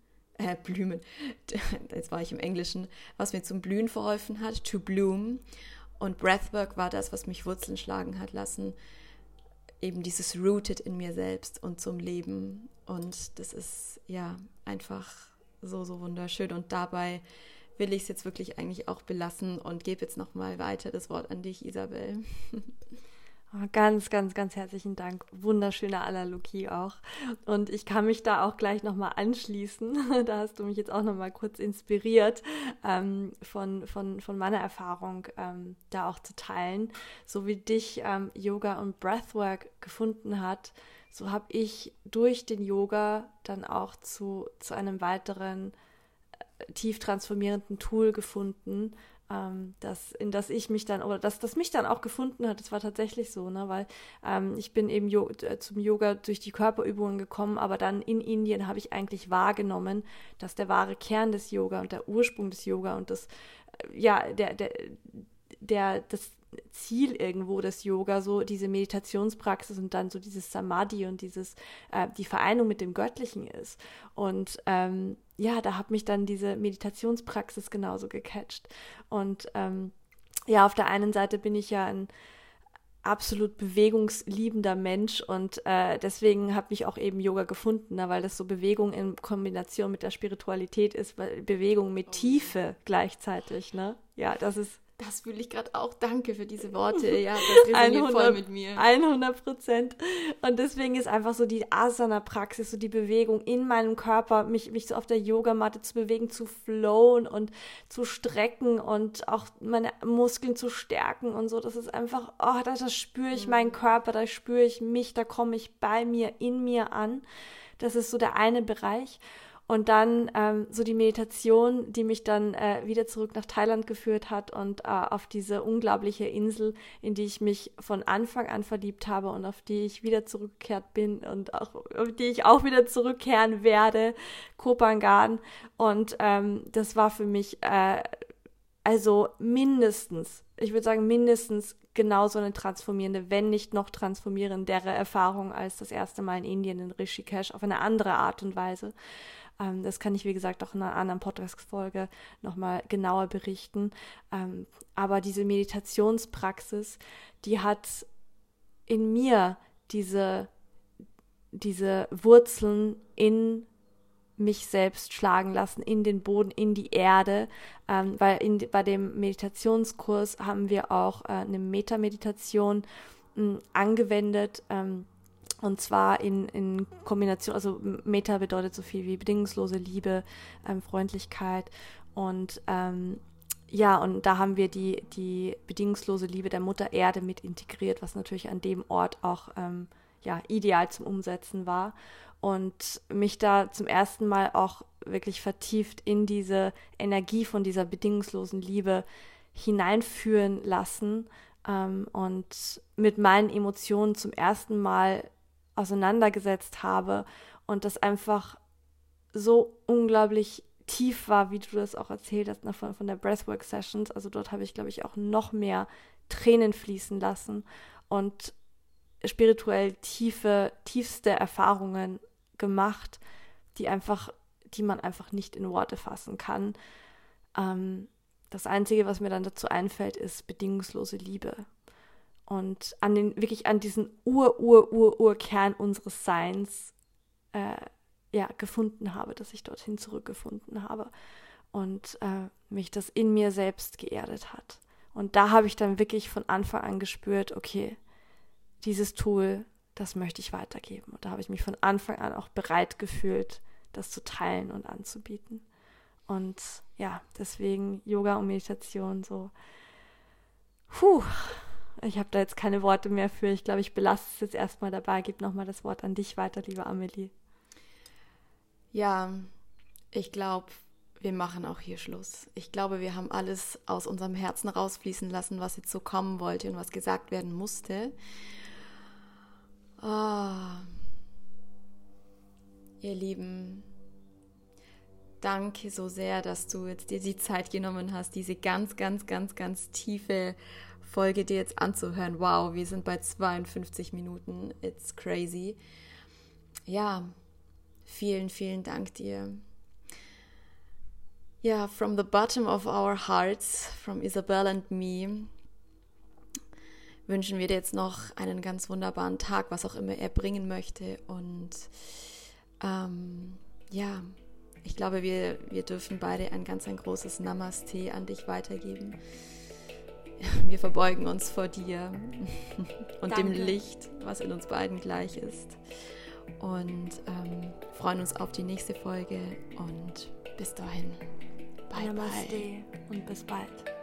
jetzt war ich im Englischen, was mir zum Blühen verholfen hat, to bloom. Und Breathwork war das, was mich Wurzeln schlagen hat lassen, eben dieses Rooted in mir selbst und zum Leben. Und das ist ja einfach so, so wunderschön. Und dabei will ich es jetzt wirklich eigentlich auch belassen und gebe jetzt nochmal weiter das Wort an dich, Isabel. Ganz, ganz, ganz herzlichen Dank. Wunderschöne Analogie auch. Und ich kann mich da auch gleich nochmal anschließen. Da hast du mich jetzt auch nochmal kurz inspiriert, von meiner Erfahrung da auch zu teilen. So wie dich Yoga und Breathwork gefunden hat, so habe ich durch den Yoga dann auch zu einem weiteren tief transformierenden Tool gefunden, das mich dann auch gefunden hat. Das war tatsächlich so, ne? Weil ich bin eben zum Yoga durch die Körperübungen gekommen, aber dann in Indien habe ich eigentlich wahrgenommen, dass der wahre Kern des Yoga und der Ursprung des Yoga und das Ziel irgendwo des Yoga, so diese Meditationspraxis und dann so dieses Samadhi und die Vereinigung mit dem Göttlichen ist. Und da hat mich dann diese Meditationspraxis genauso gecatcht. Und auf der einen Seite bin ich ja ein absolut bewegungsliebender Mensch und deswegen hat mich auch eben Yoga gefunden, ne, weil das so Bewegung in Kombination mit der Spiritualität ist, Bewegung mit Tiefe gleichzeitig. Ne? Ja, das ist Das fühle ich gerade auch. Danke für diese Worte. Ja, das resoniert voll mit mir. 100%. Und deswegen ist einfach so die Asana-Praxis, so die Bewegung in meinem Körper, mich so auf der Yogamatte zu bewegen, zu flowen und zu strecken und auch meine Muskeln zu stärken und so. Das ist einfach, da spüre ich meinen Körper, da spüre ich mich, da komme ich bei mir, in mir an. Das ist so der eine Bereich. Und dann so die Meditation, die mich dann wieder zurück nach Thailand geführt hat und auf diese unglaubliche Insel, in die ich mich von Anfang an verliebt habe und auf die ich wieder zurückgekehrt bin und auch, auf die ich auch wieder zurückkehren werde, Koh Phangan. Und das war für mich also mindestens genauso eine transformierende, wenn nicht noch transformierendere Erfahrung als das erste Mal in Indien, in Rishikesh, auf eine andere Art und Weise. Das kann ich, wie gesagt, auch in einer anderen Podcast-Folge nochmal genauer berichten. Aber diese Meditationspraxis, die hat in mir diese Wurzeln in mich selbst schlagen lassen, in den Boden, in die Erde, weil bei dem Meditationskurs haben wir auch eine Metameditation angewendet, und zwar in Kombination, also Meta bedeutet so viel wie bedingungslose Liebe, Freundlichkeit und und da haben wir die bedingungslose Liebe der Mutter Erde mit integriert, was natürlich an dem Ort auch ideal zum Umsetzen war und mich da zum ersten Mal auch wirklich vertieft in diese Energie von dieser bedingungslosen Liebe hineinführen lassen und mit meinen Emotionen zum ersten Mal auseinandergesetzt habe und das einfach so unglaublich tief war, wie du das auch erzählt hast von der Breathwork Sessions. Also dort habe ich, glaube ich, auch noch mehr Tränen fließen lassen und spirituell tiefste Erfahrungen gemacht, die man einfach nicht in Worte fassen kann. Das Einzige, was mir dann dazu einfällt, ist bedingungslose Liebe. Und an diesen Ur-Kern unseres Seins gefunden habe, dass ich dorthin zurückgefunden habe und mich das in mir selbst geerdet hat. Und da habe ich dann wirklich von Anfang an gespürt, okay, dieses Tool, das möchte ich weitergeben. Und da habe ich mich von Anfang an auch bereit gefühlt, das zu teilen und anzubieten. Und ja, deswegen Yoga und Meditation so, ich habe da jetzt keine Worte mehr für. Ich glaube, ich belasse es jetzt erstmal dabei. Gebe nochmal das Wort an dich weiter, liebe Amelie. Ja, ich glaube, wir machen auch hier Schluss. Ich glaube, wir haben alles aus unserem Herzen rausfließen lassen, was jetzt so kommen wollte und was gesagt werden musste. Ihr Lieben, danke so sehr, dass du jetzt dir die Zeit genommen hast, diese ganz, ganz, ganz, ganz tiefe Folge dir jetzt anzuhören. Wow, wir sind bei 52 Minuten. It's crazy. Ja, vielen, vielen Dank dir. Ja, from the bottom of our hearts, from Isabel and me, wünschen wir dir jetzt noch einen ganz wunderbaren Tag, was auch immer er bringen möchte. Und ich glaube, wir dürfen beide ein großes Namaste an dich weitergeben. Wir verbeugen uns vor dir und dem Licht, was in uns beiden gleich ist. Und freuen uns auf die nächste Folge. Und bis dahin. Bye, Namaste bye. Und bis bald.